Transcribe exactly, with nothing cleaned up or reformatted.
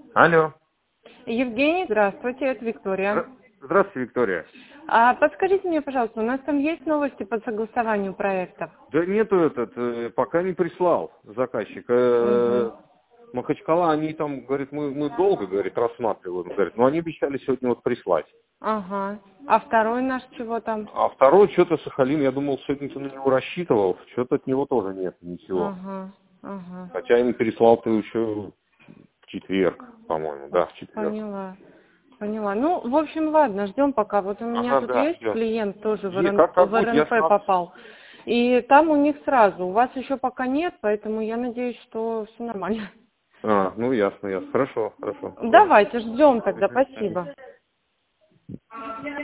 Алло. Евгений, здравствуйте, это Виктория. Здра- Здравствуйте, Виктория. А подскажите мне, пожалуйста, у нас там есть новости по согласованию проектов? Да нету этот, э, пока не прислал заказчик. Угу. Э, Махачкала, они там, говорит, мы, мы долго, говорит, рассматриваем, говорит, но они обещали сегодня вот прислать. Ага. А второй наш чего там? А второй, что-то Сахалин, я думал, сегодня ты на него рассчитывал, что-то от него тоже нет ничего. Ага, ага. Хотя им переслал ты еще в четверг, по-моему, да, в четверг. Поняла. Поняла. Ну, в общем, ладно, ждем пока. Вот у меня Ага, тут да, есть ждем. клиент, тоже в, И РН как, как в будет, я РНП смотрю. попал. И там у них сразу. У вас еще пока нет, поэтому я надеюсь, что все нормально. А, ну ясно, ясно. Хорошо, хорошо. Понял. Давайте, ждем тогда. Спасибо.